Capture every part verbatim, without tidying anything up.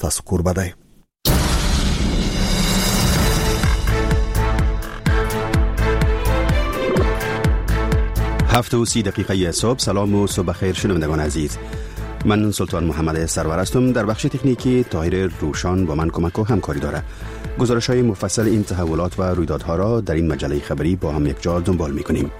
تاسو کوربه دی. هفت و سی دقیقه صبح. سلام و صبح خیر شنوندگان عزیز. من سلطان محمد سرور هستم. در بخش تکنیکی طاهر روشان با من کمک و همکاری داره. گزارش های مفصل این تحولات و رویدادها را در این مجله خبری با هم یک جا دنبال می‌کنیم.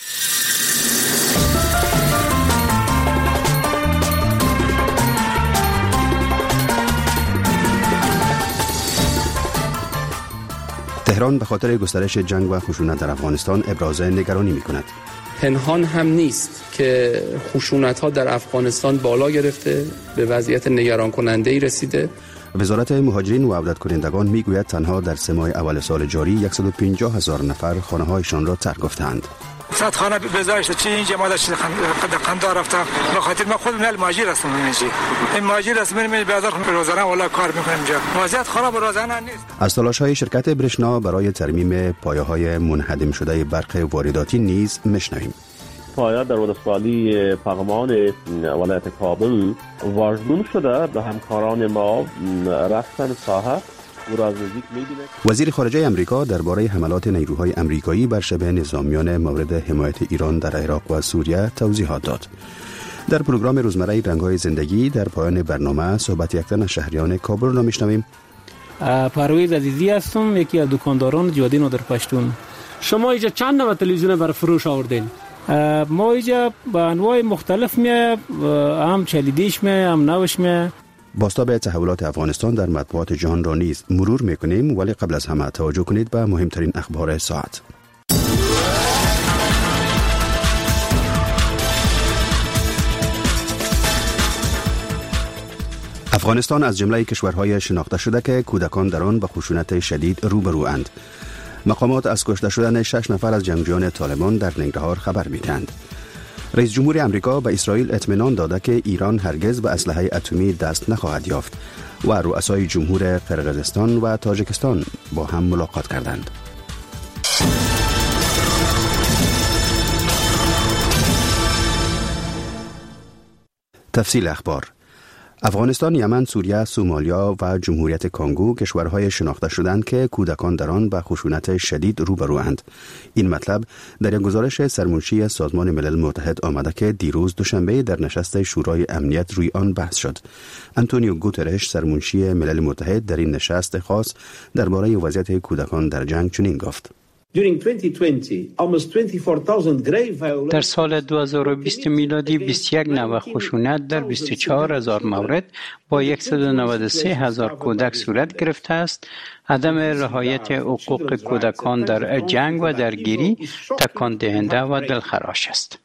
تهران به خاطر گسترش جنگ و خشونت در افغانستان ابراز نگرانی می‌کند. پنهان هم نیست که خشونت‌ها در افغانستان بالا گرفته، به وضعیت نگران کننده‌ای رسیده. وزارت مهاجرین و عودت کنندگان میگوید تنها در سه ماه اول سال جاری صد و پنجاه هزار نفر خانه‌هایشان را ترک گفتند. صد خانه بزارش چی اینجا ما داشت قندار رفتم به خاطر من خودم مال ماجر هستم. اینجا این ماجر است، من می بازار روزانه ولا کار میکنم اینجا. وضعیت خراب روزانه نیست. از تلاش‌های شرکت برشنا برای ترمیم پایه‌های منهدم شده برق وارداتی نیز میشنویم. پایه در ولسوالی پغمان ولایت کابل واژگون شده. به همکاران ما رفتن ساحه وزیر خارجه امریکا درباره حملات نیروهای امریکایی بر شبه نظامیان مورد حمایت ایران در عراق و سوریه توضیحات داد. در پروگرام روزمره رنگ‌های زندگی در پایان برنامه صحبت یک تن از شهریان کابل را میشنویم. پرویز عزیزی هستم، یکی از دکانداران جاده نادر پشتون. شما اینجا چند نوع تلویزیون برای فروش آوردین؟ ما اینجا به انواع مختلف میه، هم چلیدیش میه، هم نوش میه. بازتاب تحولات افغانستان در مطبوعات جهان را نیز مرور میکنیم، ولی قبل از همه توجه کنید به مهمترین اخبار ساعت. افغانستان از جمله کشورهای شناخته شده که کودکان در آن به خشونت شدید روبروند. مقامات از کشته شدن شش نفر از جنگجویان طالبان در ننگرهار خبر میدهند. رئیس جمهور امریکا به اسرائیل اطمینان داده که ایران هرگز به اسلحه اتمی دست نخواهد یافت و رؤسای جمهور قرقیزستان و تاجیکستان با هم ملاقات کردند. تفصیل اخبار. افغانستان، یمن، سوریه، سومالیا و جمهوریت کانگو کشورهای شناخته شدند که کودکان در آن به خشونت شدید روبروند. این مطلب در یک گزارش سرمنشی سازمان ملل متحد آمده که دیروز دوشنبه در نشست شورای امنیت روی آن بحث شد. آنتونیو گوترش سرمنشی ملل متحد در این نشست خاص درباره وضعیت کودکان در جنگ چنین گفت: در سال دو هزار و بیست میلادی بیست و یک نوع خشونت در بیست و چهار هزار مورد با صد و نود و سه هزار کودک صورت گرفته است. عدم رعایت حقوق کودکان در جنگ و درگیری تکان دهنده و دلخراش است.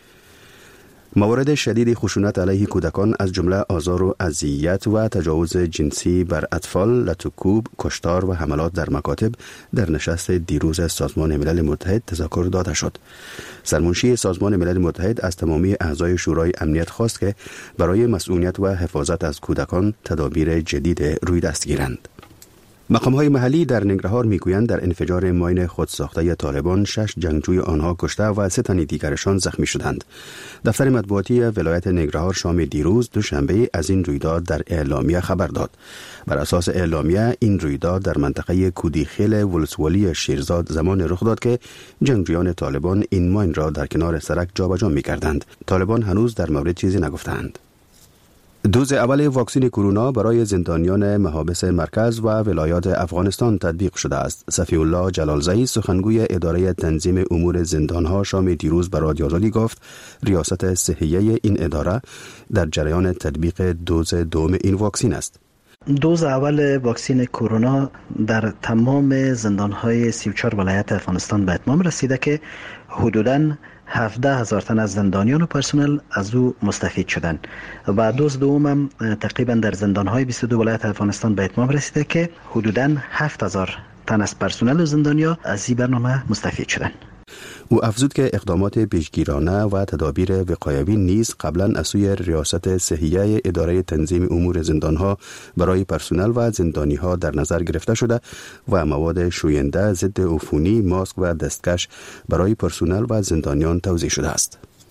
موارد شدید خشونت علیه کودکان از جمله آزار و اذیت و تجاوز جنسی بر اطفال، لطوکوب، کشتار و حملات در مکاتب در نشست دیروز سازمان ملل متحد تذکر داده شد. سرمنشی سازمان ملل متحد از تمامی اعضای شورای امنیت خواست که برای مسئولیت و حفاظت از کودکان تدابیر جدید روی دست گیرند. مقام‌های محلی در ننگرهار میگویند در انفجار ماین خودساخته طالبان شش جنگجوی آنها کشته و سه تن دیگرشان زخمی شدند. دفتر مطبوعاتی ولایت ننگرهار شام دیروز دوشنبه از این رویداد در اعلامیه خبر داد. بر اساس اعلامیه این رویداد در منطقه کودیخیل ولسوالی شیرزاد زمان رخ داد که جنگجویان طالبان این ماین را در کنار سرک جابجا می‌کردند. طالبان هنوز در مورد چیزی نگفتند. دوز اول واکسن کرونا برای زندانیان محابس مرکز و ولایات افغانستان تطبیق شده است. صفی الله جلالزئی سخنگوی اداره تنظیم امور زندانها شام دیروز به رادیو آزادی گفت ریاست صحیه این اداره در جریان تطبیق دوز دوم این واکسن است. دوز اول واکسن کرونا در تمام زندانهای سی و چهار ولایت افغانستان به اتمام رسیده که حدوداً هفده هزار تن از زندانیان و پرسنل از او مستفید شدند و دوز دوم هم تقریبا در زندانهای بیست و دو ولایت افغانستان به اتمام رسیده که حدوداً هفت هزار تن از پرسنل و زندانیا از این برنامه مستفید شدند. او افزود که اقدامات پیشگیرانه و تدابیر وقایوی نیز قبلا از سوی ریاست صحیه اداره تنظیم امور زندانها برای پرسنل و زندانیها در نظر گرفته شده و مواد شوینده، ضد عفونی، ماسک و دستکش برای پرسنل و زندانیان توزیع شده است.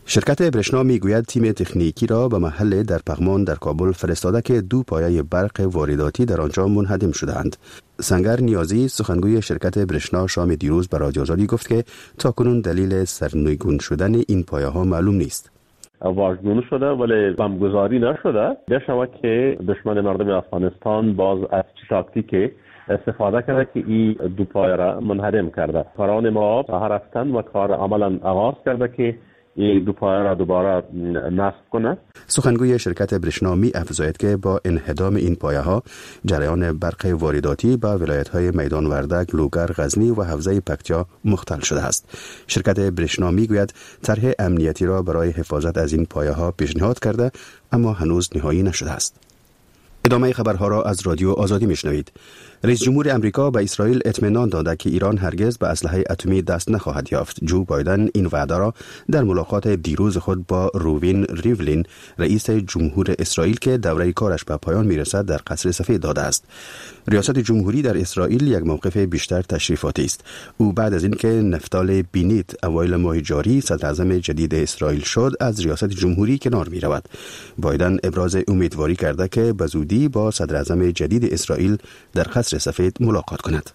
شرکت برشنا میگوید تیم تکنیکی را به محل در پغمان در کابل فرستاده که دو پایه برق وارداتی در آنجا منهدم شدند. سنگر نیازی سخنگوی شرکت برشنا شام دیروز به رادیو آزادی گفت که تاکنون دلیل سرنگون شدن این پایه ها معلوم نیست. واژگون شده ولی بمبگذاری نشده. دشمه که دشمن مردم افغانستان باز از تاکتیک استفاده کرده که این دو پایه را منهدم کرده. کاران ما به رفتن و کار عملا آغاز کرده که این دو پایه را دوباره نصب کنه. سخنگوی شرکت برشنا می افزاید که با انهدام این پایه ها جریان برق وارداتی به ولایت های میدان وردک، لوگر، غزنی و حوزه پکتیا مختل شده است. شرکت برشنا می گوید طرح امنیتی را برای حفاظت از این پایه ها پیشنهاد کرده اما هنوز نهایی نشده است. ادامه خبرها را از رادیو آزادی میشنوید. رئیس جمهور امریکا به اسرائیل اطمینان داده که ایران هرگز به اسلحه اتمی دست نخواهد یافت. جو بایدن این وعده را در ملاقات دیروز خود با روین ریولین رئیس جمهور اسرائیل که دوره کارش به پایان میرسد در قصر سفید داده است. ریاست جمهوری در اسرائیل یک موقف بیشتر تشریفاتی است. او بعد از اینکه نفتال بینیت اوایل ماه جاری صدر اعظم جدید اسرائیل شد از ریاست جمهوری کنار می رود. بایدن ابراز امیدواری کرده که به زودی با صدر اعظم جدید اسرائیل در قصر سفید ملاقات کند.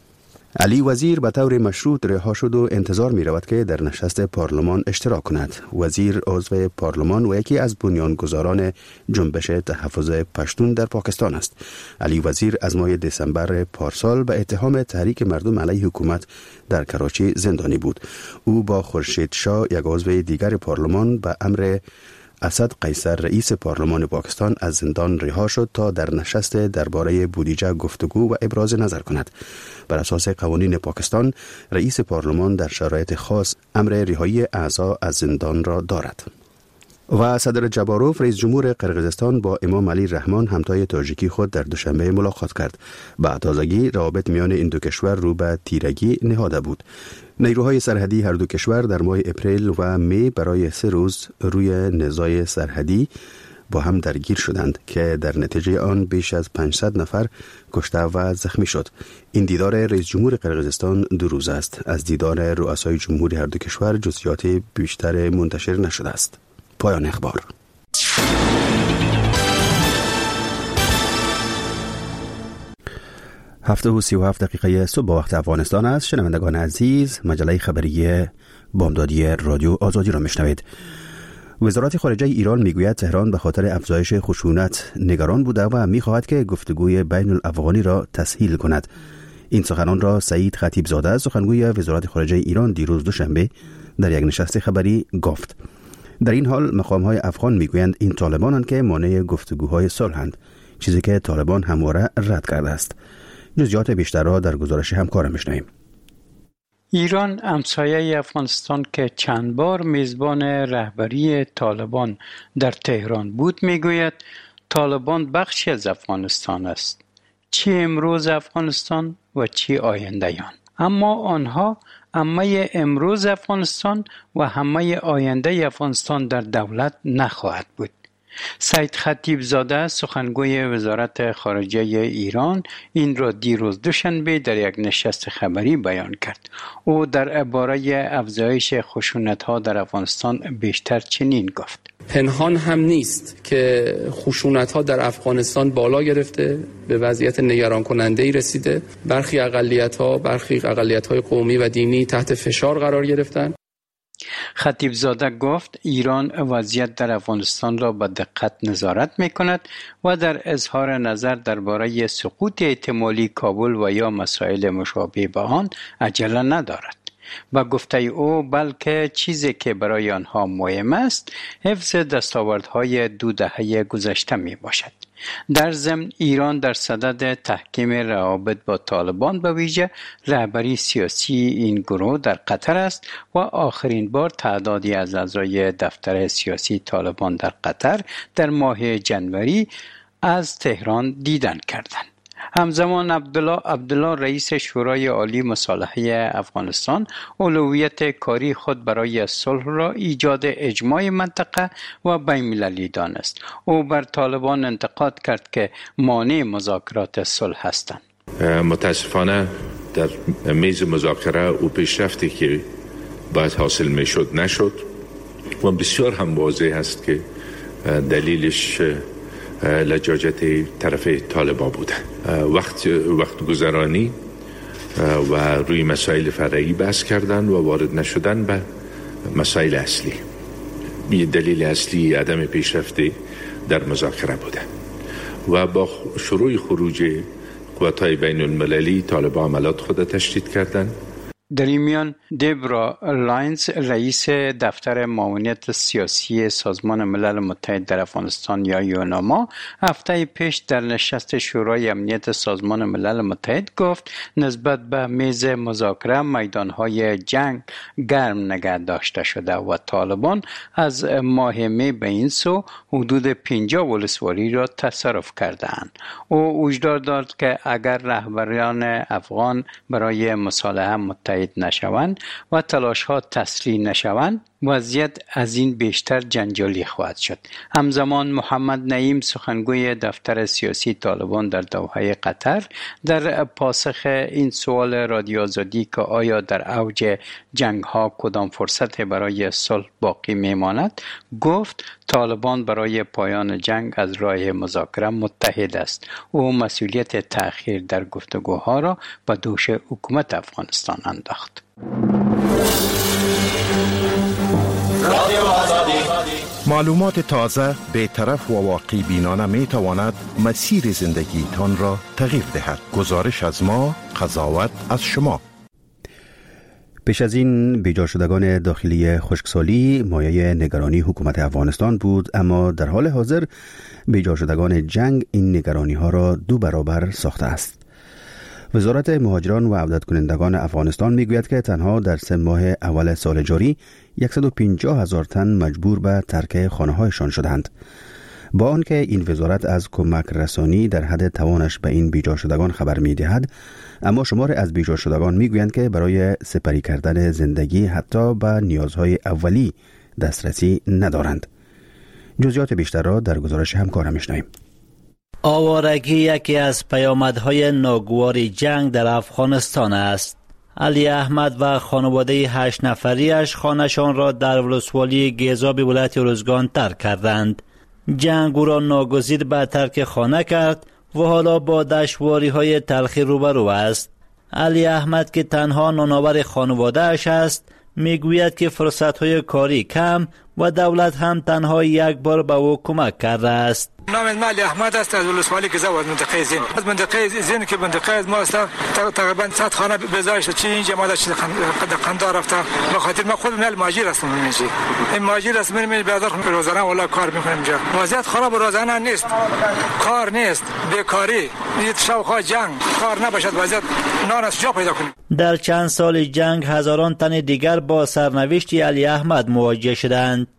علی وزیر به طور مشروط رها شد و انتظار می رود که در نشست پارلمان اشتراک کند. وزیر عضو پارلمان و یکی از بنیانگذاران جنبش تحفظ پشتون در پاکستان است. علی وزیر از ماه دسامبر پارسال به اتهام تحریک مردم علیه حکومت در کراچی زندانی بود. او با خورشید شاه یک عضو دیگر پارلمان به امر اسد قیصر رئیس پارلمان پاکستان از زندان رها شد تا در نشست درباره بودجه گفتگو و ابراز نظر کند. بر اساس قوانین پاکستان رئیس پارلمان در شرایط خاص امر رهایی اعضا از زندان را دارد. و صدر جباروف رئیس جمهور قرقیزستان با امام علی رحمان همتای تاجیکی خود در دوشنبه ملاقات کرد. با تازگی روابط میان این دو کشور رو به تیرگی نهاده بود. نیروهای سرحدی هر دو کشور در ماه اپریل و می برای سه روز روی نزاع سرحدی با هم درگیر شدند که در نتیجه آن بیش از پانصد نفر کشته و زخمی شد. این دیدار رئیس جمهور قرقیزستان دو روز است. از دیدار رؤسای جمهوری هر دو کشور جزئیات بیشتر منتشر نشده است. پایان اخبار. هفته و سی و هفت دقیقه صبح با وقت افغانستان است. شنوندگان عزیز، مجله خبری بامدادی رادیو آزادی را میشنوید. وزارت خارجه ایران میگوید تهران به خاطر افزایش خشونت نگران بوده و میخواهد که گفتگوی بین الافغانی را تسهیل کند. این سخنان را سعید خطیبزاده سخنگوی وزارت خارجه ایران دیروز دوشنبه در یک نشست خبری گفت. در این حال مقام‌های افغان میگویند این طالبانند که مانع گفتگوهای صلحند، چیزی که طالبان همواره رد کرده است. جزئیات بیشتر را در گزارش همکارم میشنویم. ایران همسایه افغانستان که چند بار میزبان رهبری طالبان در تهران بود میگوید طالبان بخشی از افغانستان است، چی امروز افغانستان و چی آینده آن. اما آنها همه امروز افغانستان و همه آینده افغانستان در دولت نخواهد بود. سعید خطیبزاده سخنگوی وزارت خارجه ایران این را دیروز دوشنبه در یک نشست خبری بیان کرد. او درباره افزایش خشونت‌ها در افغانستان بیشتر چنین گفت: پنهان هم نیست که خشونت‌ها در افغانستان بالا گرفته، به وضعیت نگران کننده‌ای رسیده. برخی اقلیت‌ها، برخی اقلیت‌های قومی و دینی تحت فشار قرار گرفتند. خطیبزاده گفت ایران وضعیت در افغانستان را با دقت نظارت می‌کند و در اظهار نظر درباره سقوط احتمالی کابل و یا مسائل مشابه به آن عجله ندارد. با گفته او بلکه چیزی که برای آنها مهم است حفظ دستاوردهای دو دهه گذشته می باشد. در ضمن ایران در صدد تحکیم روابط با طالبان به ویژه رهبری سیاسی این گروه در قطر است و آخرین بار تعدادی از اعضای دفتر سیاسی طالبان در قطر در ماه جنوری از تهران دیدن کردند. همزمان عبدالله عبدالله رئیس شورای عالی مصالحه افغانستان اولویت کاری خود برای صلح را ایجاد اجماع منطقه و بین‌المللی دانست. او بر طالبان انتقاد کرد که مانع مذاکرات صلح هستند. متاسفانه در میز مذاکره و پیشرفتی که باید حاصل می شد نشد. و بسیار هم واضح است که دلیلش لجاجت طرف طالبان بوده. وقت وقت گذرانی و روی مسائل فرعی بحث کردن و وارد نشدن به مسائل اصلی. یه دلیل اصلی عدم پیشرفت در مذاکره بوده و با شروع خروج قوت‌های بین المللی طالبان عملات خود تشدید کردند. در این میان دیبرا لاینز رئیس دفتر معاونت سیاسی سازمان ملل متحد در افغانستان یا یوناما هفته پیش در نشست شورای امنیت سازمان ملل متحد گفت نسبت به میز مذاکره میدانهای جنگ گرم نگه داشته شده و طالبان از ماه می به این سو حدود پنجاه ولسوالی را تصرف کردند. او هشدار داد که اگر رهبران افغان برای مصالحه متحد نشوند و تلاش ها تسریع نشوند وضعیت از این بیشتر جنجالی خواهد شد. همزمان محمد نعیم سخنگوی دفتر سیاسی طالبان در دوحه قطر در پاسخ این سوال رادیو آزادی که آیا در اوج جنگ ها کدام فرصت برای صلح باقی میماند گفت طالبان برای پایان جنگ از راه مذاکره متحد است. او مسئولیت تأخیر در گفتگوها را به دوش حکومت افغانستان انداخت. معلومات تازه بی‌طرف و واقع بینانه می تواند مسیر زندگی تان را تغییر دهد. گزارش از ما، قضاوت از شما. پیش از این بیجا شدگان داخلی خشکسالی مایه نگرانی حکومت افغانستان بود، اما در حال حاضر بیجا شدگان جنگ این نگرانی ها را دو برابر ساخته است. وزارت مهاجران و عودت کنندگان افغانستان میگوید که تنها در سه ماه اول سال جاری صد و پنجاه هزار تن مجبور به ترک خانه‌هایشان شدند. با آنکه این وزارت از کمک رسانی در حد توانش به این بیجا شدگان خبر می‌دهد، اما شمار از بیجا شدگان میگویند که برای سپری کردن زندگی حتی به نیازهای اولی دسترسی ندارند. جزئیات بیشتر را در گزارش همکارم می‌شنویم. آوارگی یکی از پیامدهای ناگوار جنگ در افغانستان است. علی احمد و خانواده هشت نفریش خانه‌شان را در ولسوالی گیزاب ولایت ارزگان ترک کردند. جنگ او را ناگزیر به ترک خانه کرد و حالا با دشواری‌های تلخی روبرو است. علی احمد که تنها نانآور خانواده اش است میگوید که فرصت‌های کاری کم و دولت هم تنها یک بار به او کمک کرده است. نام علی احمد است از ولسوالی گیزاب از منطقه زین. از منطقه زین که منطقه از ما است تقریبا صد خانه بزایش چی اینجا ما داشت قندار رفته. به خاطر ما خود مل ماجر هستم اینجا. این ماجر است من بیادر روزانه ولا کار میکنم اینجا. وضعیت خراب روزانه نیست. کار نیست، بیکاری، یه شوخا جنگ، کار نباشد وضعیت نان از جا پیدا کنیم. در چند سال جنگ هزاران تن دیگر با سرنوشت علی احمد مواجه شدند.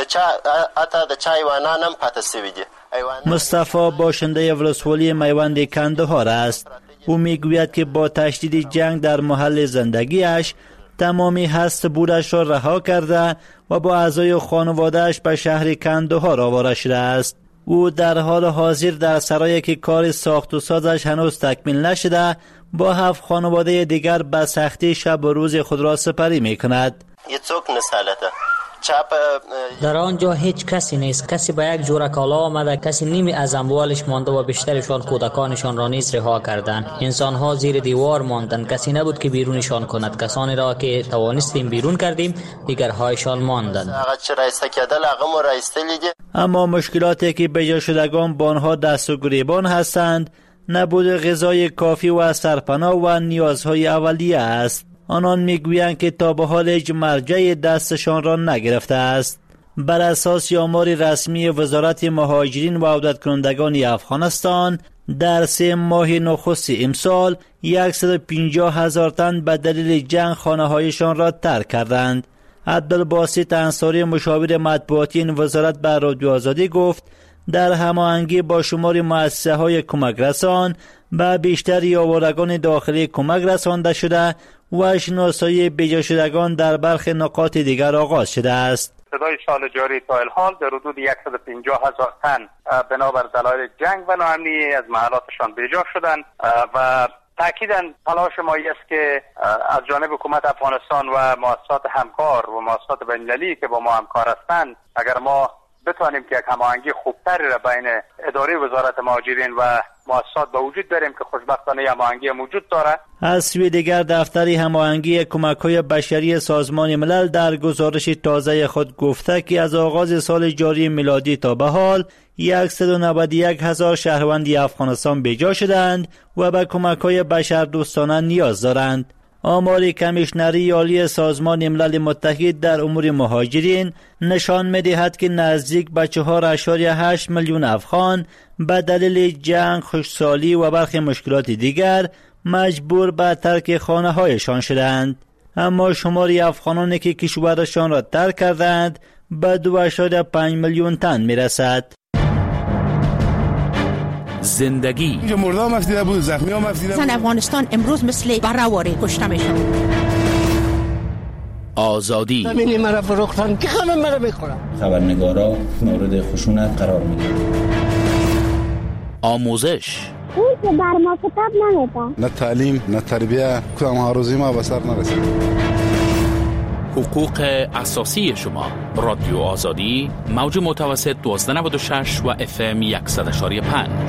مصطفی باشنده ولسوالی میوند کندهار است. او میگوید که با تشدید جنگ در محل زندگیش تمامی هست بودش را رها کرده و با اعضای خانوادهش به شهر کندهار آواره شده است. او در حال حاضر در سرایی که کار ساخت و سازش هنوز تکمیل نشده با هفت خانواده دیگر به سختی شب و روز خود را سپری می کند. در آنجا هیچ کسی نیست. کسی به یک جور کالا آمده، کسی نیمی از اموالش مانده و بیشترشان کودکانشان را نیز رها کردند. انسانها زیر دیوار ماندند، کسی نبود که بیرونشان کند. کسانی را که توانستیم بیرون کردیم دیگرهایشان ماندند. اما مشکلاتی که به جا شدگان با آنها دست و گریبان هستند نبود غذای کافی و سرپناه و نیازهای اولیه است. آنان میگویند که تا به حال هیچ مرجع دستشان را نگرفته است. بر اساس آمار رسمی وزارت مهاجرین و عودت کنندگان افغانستان در سه ماه نخست امسال صد و پنجاه هزار تن به دلیل جنگ خانه‌هایشان را ترک کردند. عبدالباسط انصاری مشاور مطبوعاتی این وزارت به رادیو آزادی گفت در هماهنگی با شمار مؤسسه‌های کمک رسان به بیشتری آوارگان داخلی کمک رسانده شده و شناسایی بیجا شدگان در برخی نقاط دیگر آغاز شده است. ابتدای سال جاری تا الحال در حدود صد و پنجاه هزار تن بنابر دلایل جنگ و ناامنی از محلاتشان بیجا شدند و تأکیداً تلاش ما است که از جانب حکومت افغانستان و مؤسسات همکار و مؤسسات بین‌المللی که با ما همکار هستند، اگر ما بتوانیم که یک هماهنگی خوبتری را بین اداره وزارت مهاجرین و مؤسسات به وجود بیاریم که خوشبختانه هماهنگی موجود داره. از سوی دیگر دفتر هماهنگی کمک‌های بشری سازمان ملل در گزارش تازه خود گفته که از آغاز سال جاری میلادی تا به حال صد و نود و یک هزار شهروند افغانستان بیجا شدند و به کمک‌های بشردوستانه نیاز دارند. آمار کمیشنری عالی سازمان ملل متحد در امور مهاجرین نشان می‌دهد که نزدیک به چهار اشاریه هشت میلیون افغان به دلیل جنگ، خشکسالی و برخی مشکلات دیگر مجبور به ترک خانه‌هایشان شدند. اما شمار افغانانی که کشورشان را ترک کردند به دو اشاریه پنج میلیون تن می‌رسد. زندگی اینجا مردم مفیده بود، زخمی ها مفیده بود. زن افغانستان امروز مثل برآوری کشته میشن. آزادی زمینی مرا فروختن که همه مرا میخورن. خبرنگارا مورد خشونت قرار میدن. آموزش اون که بر ما کتاب نمیده. نه تعلیم نه تربیه، کدام هاروزی ما به سر نرسید. حقوق اساسی شما. رادیو آزادی، موج متوسط دوازده نود و شش و اف ام صد و یک و پنج.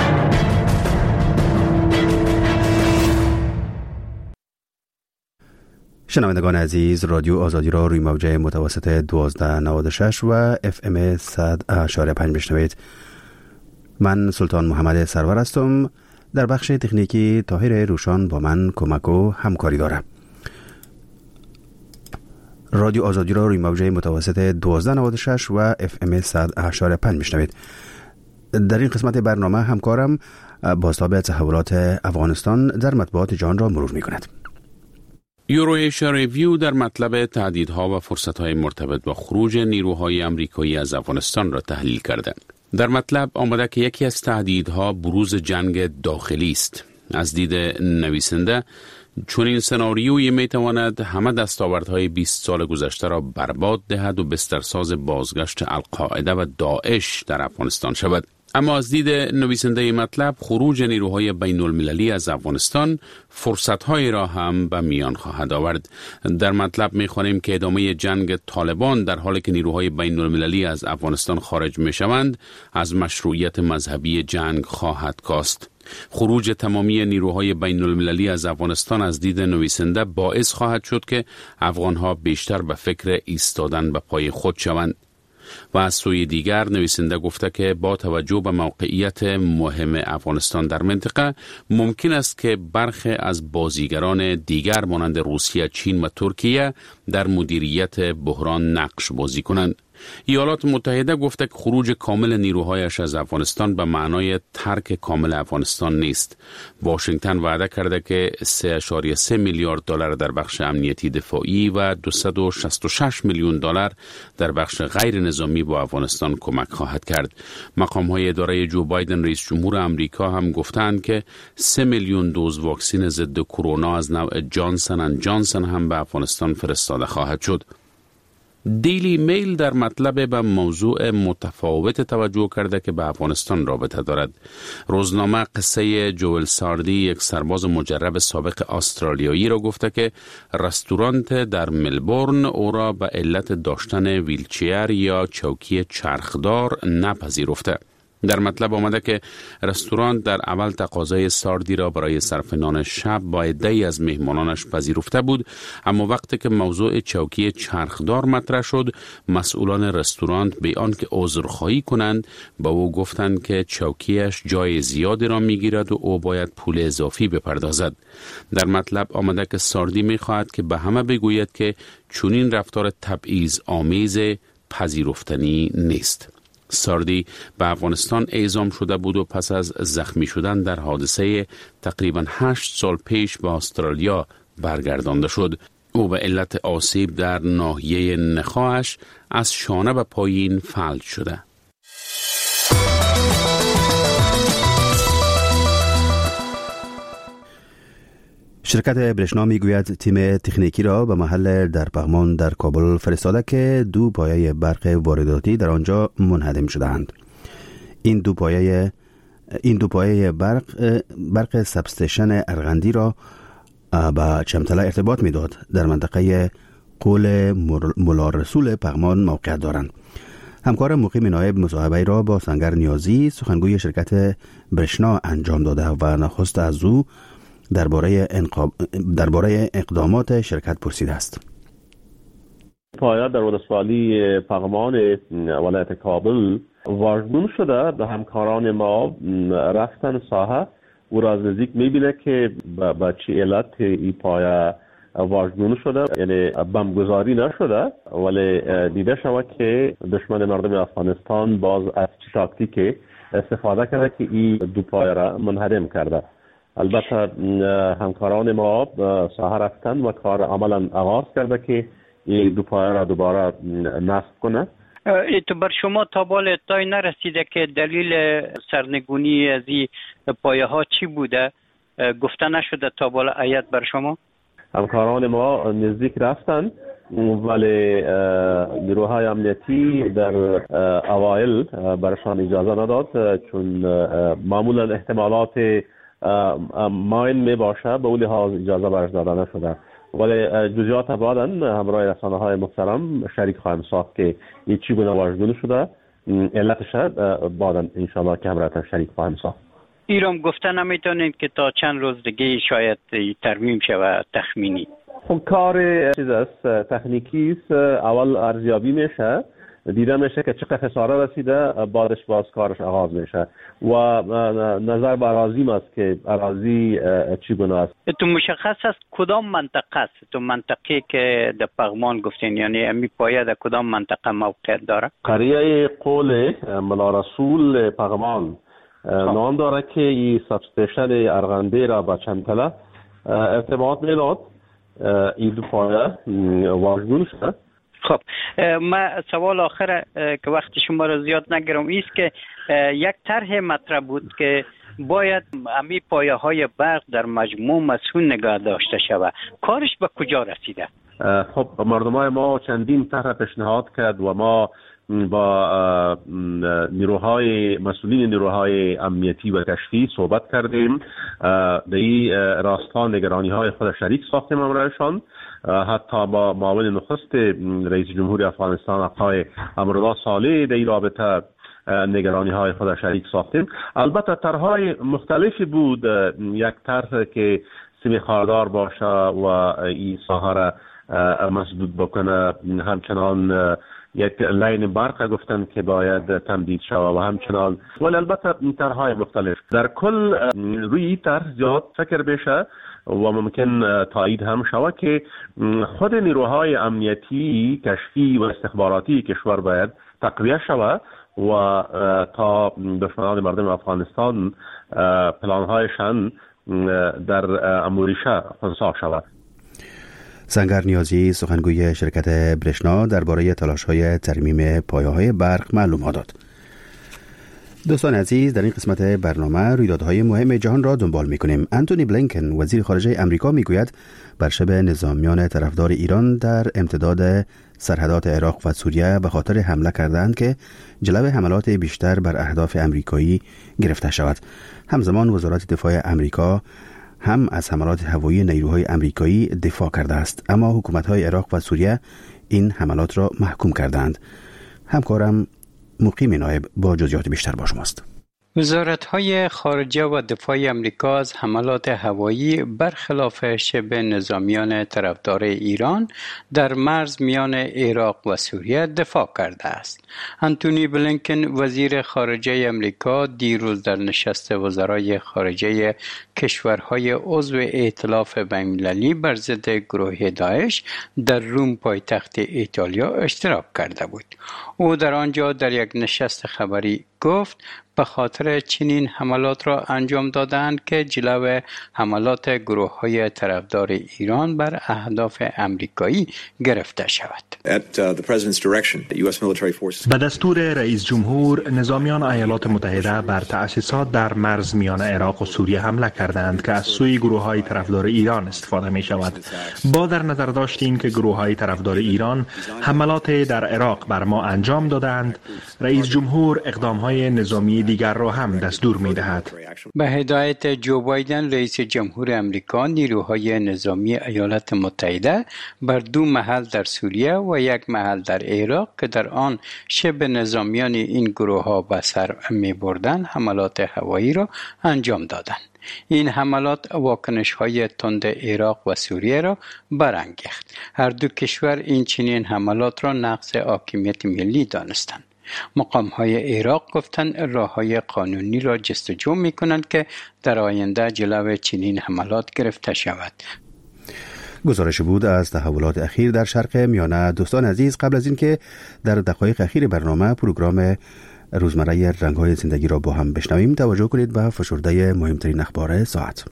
شنوندگان عزیز، رادیو آزادی را روی موج متوسط دوازده نود و شش و اف ام صد و پنج بشنوید. من سلطان محمد سرور هستم. در بخش تکنیکی طاهر روشان با من کمک و همکاری دارم. رادیو آزادی را روی موج متوسط دوازده نود و شش و اف ام صد و پنج میشنوید. در این قسمت برنامه همکارم بازتاب تحولات افغانستان در مطبوعات جهان را مرور میکند. یورویشیا ریویو در مطلب تهدیدها و فرصتهای مرتبط با خروج نیروهای آمریکایی از افغانستان را تحلیل کرده. در مطلب آمده که یکی از تهدیدها بروز جنگ داخلی است. از دید نویسنده چون این سناریویی می تواند همه دستاوردهای بیست سال گذشته را برباد دهد و بسترساز بازگشت القاعده و داعش در افغانستان شود. اما از دید نویسنده مطلب خروج نیروهای بین المللی از افغانستان فرصت‌هایی را هم به میان خواهد آورد. در مطلب می‌خوانیم که ادامه جنگ طالبان در حالی که نیروهای بین المللی از افغانستان خارج می‌شوند از مشروعیت مذهبی جنگ خواهد کاست. خروج تمامی نیروهای بین المللی از افغانستان از دید نویسنده باعث خواهد شد که افغان‌ها بیشتر به فکر ایستادن به پای خود شوند. و از سوی دیگر نویسنده گفته که با توجه به موقعیت مهم افغانستان در منطقه ممکن است که برخی از بازیگران دیگر مانند روسیه، چین و ترکیه در مدیریت بحران نقش بازی کنند. ایالات متحده گفته که خروج کامل نیروهایش از افغانستان به معنای ترک کامل افغانستان نیست. واشنگتن وعده کرده که سه ممیز سه میلیارد دلار در بخش امنیتی دفاعی و دویست و شصت و شش میلیون دلار در بخش غیر نظامی با افغانستان کمک خواهد کرد. مقام‌های اداره جو بایدن رئیس جمهور آمریکا هم گفتند که سه میلیون دوز واکسن ضد کرونا از نوع جانسن اند جانسن هم به افغانستان فرستاده خواهد شد. دیلی میل در مطلب به موضوع متفاوت توجه کرده که به افغانستان رابطه دارد. روزنامه قصه جوئل ساردی، یک سرباز مجرب سابق استرالیایی را گفته که رستورانت در ملبورن او را به علت داشتن ویلچیر یا چوکی چرخدار نپذیرفته. در مطلب آمده که رستوران در اول تقاضای ساردی را برای صرف نان شب با عده‌ای از مهمانانش پذیرفته بود، اما وقتی که موضوع چوکی چرخدار مطرح شد مسئولان رستوران به آنکه عذرخواهی کنند با او گفتند که چوکیش جای زیادی را میگیرد و او باید پول اضافی بپردازد. در مطلب آمده که ساردی میخواهد که به همه بگوید که چنین رفتار تبعیض آمیز پذیرفتنی نیست. ساردی به افغانستان اعزام شده بود و پس از زخمی شدن در حادثه تقریباً هشت سال پیش به استرالیا برگردانده شد. او به علت آسیب در ناحیه نخاعش از شانه به پایین فلج شده. شرکت برشنا میگوید تیم تکنیکی را به محل در پغمان در کابل فرستاده که دو پایه برق وارداتی در آنجا منهدم شدند. این دو پایه این دو پایه برق برق سبستیشن ارغندی را به چمتله ارتباط میداد. در منطقه قول ملارسول پغمان موقعیت دارند. همکار مقیم نایب مصاحبه را با سنگر نیازی سخنگوی شرکت برشنا انجام داده و نخست از او درباره انقاب... درباره اقدامات شرکت پرسیده است. پایه در ولسوالی پغمان ولایت کابل واژگون شده. به همکاران ما رفتن ساحه او را از نزدیک میبینه که با چه علت این پایه واژگون شده، یعنی بمبگذاری نشده، ولی دیده شود که دشمن مردم افغانستان باز از تاکتیک استفاده کرده که این دو پایه را منهدم کرده. البته همکاران ما ساحه رفتن و کار عملا آغاز کرده که این دو پایه را دوباره نصب کنه. ایتو بر شما تا بال اطلاعی نرسیده که دلیل سرنگونی از این پایه ها چی بوده؟ گفته نشده تا بال آیت بر شما؟ همکاران ما نزدیک رفتن ولی نیروهای امنیتی در اوایل برشان اجازه نداد، چون معمولا احتمالات ماین می باشه به اون لحاظ اجازه برش داده نشده. ولی جزئیات بعداً همراه رسانه های محترم شریک خواهیم ساخت که این چی گونه واژگون شده، علتش بعداً انشاءالله که همراهتان شریک خواهیم ساخت. ایران گفته نمیتونید که تا چند روز دیگه شاید ترمیم شود تخمینی؟ خب کار چیز است، تکنیکی است. اول ارزیابی میشه، دیده میشه که چقدر خساره رسیده، بعدش باز کارش آغاز میشه و نظر به اراضی است که اراضی چی گونه است. تو مشخص است کدام منطقه است؟ تو منطقه که در پغمان گفتین، یعنی امی پایه در کدام منطقه موقعیت داره؟ قریه قول ملارسول پغمان نام داره که این سبستیشن ارغنده را با چمتله ارتباط میداد. این دو پایه واژگون شد. خب ما سوال آخر که وقت شما را زیاد نگیرم ایست که یک طرح مطرح بود که باید امی پایه های برق در مجموع مسئول نگاه داشته شود. کارش به کجا رسیده؟ خب مردمای ما چندین طرح پیشنهاد کرد و ما با نیروهای مسئولین نیروهای امنیتی و کشفی صحبت کردیم. در این راستا نگرانی های خود شریک ساختیم امرایشان، حتی با معاون نخست رئیس جمهوری افغانستان آقای امرالله صالح در این رابطه نگرانی های خود شریک ساختیم. البته طرحهای مختلفی بود، یک طرح که سیمی خاردار باشه و این ساحه را مسدود بکنه، همچنان یک لین برق گفتن که باید تمدید شود و همچنان، ولی البته طرحهای مختلف. در کل روی طرح زیاد فکر بشه و ممکن تایید هم شود که خود نیروهای امنیتی کشفی و استخباراتی کشور باید تقویه شود و تا دشمنان مردم افغانستان پلانهایشان در اموریشه خنثی شود. سنگر نیازی سخنگوی شرکت برشنا درباره تلاش‌های ترمیم پایه‌های برق معلومات داد. دوستان عزیز، در این قسمت برنامه رویدادهای مهم جهان را دنبال می‌کنیم. انتونی بلینکن وزیر خارجه امریکا میگوید بر شب نظامیان طرفدار ایران در امتداد سرحدات عراق و سوریه به خاطر حمله کردند که جلو حملات بیشتر بر اهداف امریکایی گرفته شود. همزمان وزارت دفاع امریکا هم از حملات هوایی نیروهای امریکایی دفاع کرده است، اما حکومت‌های عراق و سوریه این حملات را محکوم کردند. همکارم مقیم نایب با جزئیات بیشتر با شماست. وزارت‌های خارجه و دفاع امریکا از حملات هوایی برخلاف شبه نظامیان طرفدار ایران در مرز میان عراق و سوریه دفاع کرده است. انتونی بلینکن وزیر خارجه امریکا دیروز در نشست وزرای خارجه کشورهای عضو ائتلاف بین‌المللی بر ضد گروه داعش در روم پایتخت ایتالیا اشتراک کرده بود. او در آنجا در یک نشست خبری گفت به خاطر چنین حملات را انجام دادند که جلو حملات گروه‌های طرفدار ایران بر اهداف امریکایی گرفته شود. به دستور رئیس جمهور، نظامیان ایالات متحده بر تأسیسات در مرز میان عراق و سوریه حمله کردند که از سوی گروه‌های طرفدار ایران استفاده می شود. با در نظر داشتیم که گروه‌های طرفدار ایران حملات در عراق بر ما انجام دادند، رئیس جمهور اقدام‌های نیروهای نظامی دیگر را هم دستور می‌دهد. به هدایت جو بایدن رئیس جمهور امریکا، نیروهای نظامی ایالات متحده بر دو محل در سوریه و یک محل در عراق که در آن شبه نظامیان این گروه‌ها به سر می‌بردند حملات هوایی را انجام دادند. این حملات واکنش‌های تند عراق و سوریه را برانگیخت. هر دو کشور این چنین حملات را نقض حاکمیت ملی دانستند. مقام‌های عراق گفتند راه‌های قانونی را جستجو می‌کنند که در آینده جلو چنین حملات گرفته شود. گزارش بود از تحولات اخیر در شرق میانه. دوستان عزیز، قبل از اینکه در دقایق اخیر برنامه پروگرام روزمره رنگ‌های زندگی را با هم بشنویم، توجه کنید به فشرده مهمترین اخبار ساعت.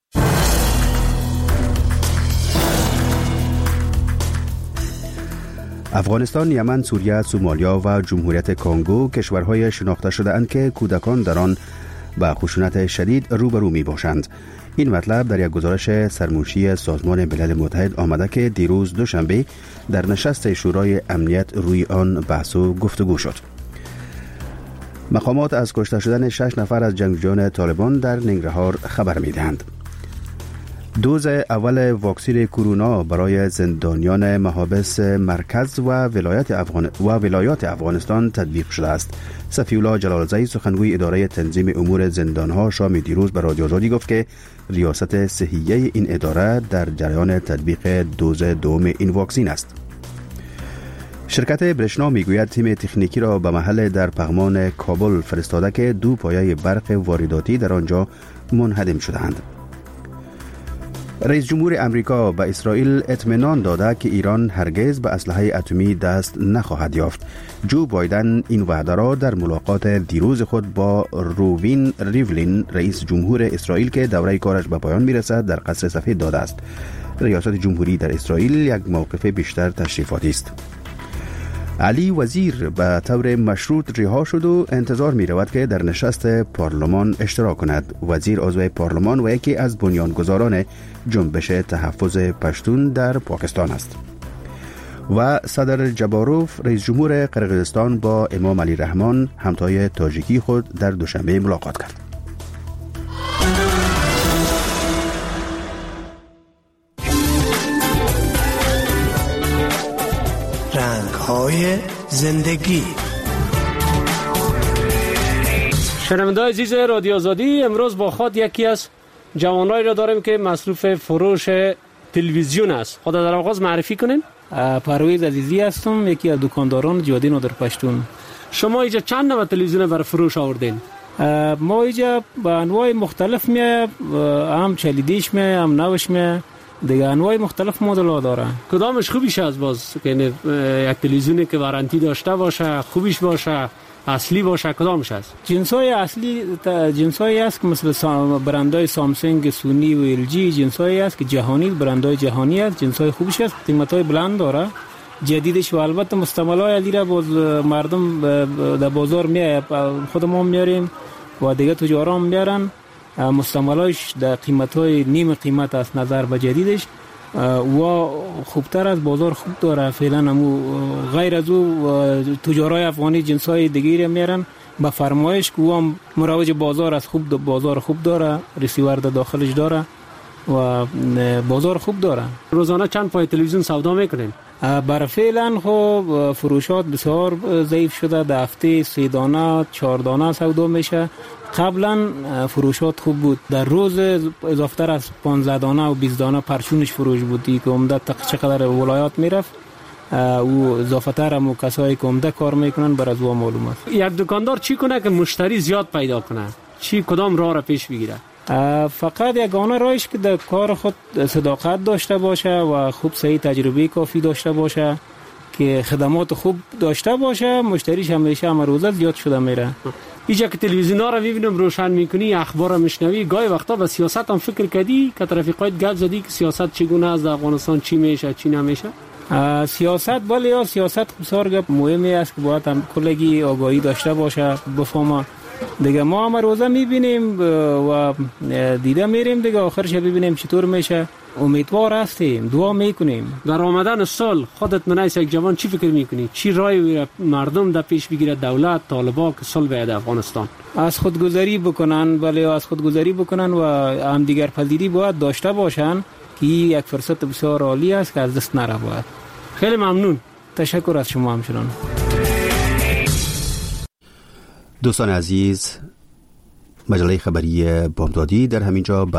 افغانستان، یمن، سوریه، سومالیا و جمهوریت کنگو کشورهای شناخته شده اند که کودکان در آن با خشونت شدید روبرو می باشند. این مطلب در یک گزارش سرموشی سازمان ملل متحد آمده که دیروز دوشنبه در نشست شورای امنیت روی آن بحث و گفتگو شد. مقامات از کشته شدن شش نفر از جنگجویان طالبان در ننگرهار خبر می دهند. دوز اول واکسن کرونا برای زندانیان محابس مرکز و ولایت افغان و ولایات افغانستان تطبیق شده است. صفی‌الله جلالزئی، سخنگوی اداره تنظیم امور زندانها، شام دیروز به رادیو آزادی گفت که ریاست صحیه این اداره در جریان تطبیق دوز دوم این واکسن است. شرکت برشنا میگوید تیم تکنیکی را به محل در پغمان کابل فرستاده که دو پایه برق وارداتی در آنجا منهدم شدند. رئیس جمهور امریکا به اسرائیل اطمینان داده که ایران هرگز به اسلحه اتمی دست نخواهد یافت. جو بایدن این وعده را در ملاقات دیروز خود با روین ریولین، رئیس جمهور اسرائیل که دوره کارش به پایان میرسد، در قصر سفید داده است. ریاست جمهوری در اسرائیل یک موقف بیشتر تشریفاتی است. علی وزیر به طور مشروط رها شد و انتظار می رود که در نشست پارلمان اشتراک کند. وزیر عضو پارلمان و یکی از بنیانگذاران جنبش تحفظ پشتون در پاکستان است. و صدر جباروف، رئیس جمهور قرقیزستان، با امام علی رحمان، همتای تاجیکی خود، در دوشنبه ملاقات کرد. های زندگی. شنونده‌های عزیز رادیو آزادی، امروز با خود یکی از جوانایی را داریم که مصروف فروش تلویزیون است. خود در آغاز معرفی کنین. پرویز عزیزی هستم، یکی از دکانداران جوادی نادر پشتون. شما اینجا چند نوع تلویزیون برای فروش آوردین؟ ما اینجا با انواع مختلف میه، هم چلیدیش میه، هم نوش میه، دیگه انواع مختلف مدل ها داره. کدامش خوبیش از باز که یک تلویزیونی که وارنتی داشته باشه، خوبیش باشه، اصلی باشه، کدامش هست؟ جنسای اصلی جنسایی است که مثل برندهای سامسونگ، سونی و ال جی، جنسایی است که جهانی، برندهای جهانی است، جنسای خوبش است، قیمتای بلند داره. جدیدش و البته مستعملای علی را باز مردم در بازار میاد، خود ما میاریم و دیگه تجاران میارن. مستعملایش در قیمتای نیم قیمت است نظر به جدیدش و خوبتر از بازار خوب داره. فعلا همو غیر از او تجارای افغانی جنسای دیگری میارن با فرمایش که هم مروج بازار از خوب بازار خوب داره، ریسیور داخلش داره و بازار خوب داره. روزانه چند پای تلویزیون سودا میکنین؟ برای فعلا خب فروشات بسیار ضعیف شده، در هفته سه دانه چهار دانه سودا میشه. قبلا فروشات خوب بود، در روز اضافه تر از پانزده دانه و بیست دانه پرچونش فروش بودی که عمده چقدر ولایات میرفت و اضافه تر هم کسایی که عمده کار میکنن بر از او معلوم است. یک دکاندار چی کنه که مشتری زیاد پیدا کنه؟ چی کدام راه را پیش بگیره؟ فقط یگانه راهش که در کار خود صداقت داشته باشه و خوب صحیح تجربه کافی داشته باشه که خدمات خوب داشته باشه، مشتریش همیشه هم روزه زیاد شده میره. اینجا که تلویزیونا رو میبینم روشن میکنی، اخبار رو میشنوی، گاهی وقتا به سیاست هم فکر کردی که رفیقایت گپ زدی که سیاست چگونه از افغانستان چی میشه چی نمیشه؟ سیاست بله، یا سیاست بسیار گپ مهمی است که باید هم کلگی آگاهی داشته باشه، بفهمه دیگه ما هم روزه میبینیم و دیده میریم دیگه آخرش ببینیم چطور میشه. امیدوار هستیم، دعا میکنیم. در آمدن سال خودت منایس یک جوان چی فکر میکنی؟ چی رای مردم در پیش بگیره دولت طالبا که صلح بیاد افغانستان؟ از خودگذری بکنن، ولی از خودگذری بکنن و هم دیگر پذیری باید داشته باشن که یک فرصت بسیار عالی است که از دست نره باید. خیلی ممنون. تشکر از شما همچنان. دوستان عزیز، مجله خبری بامدادی در همینجا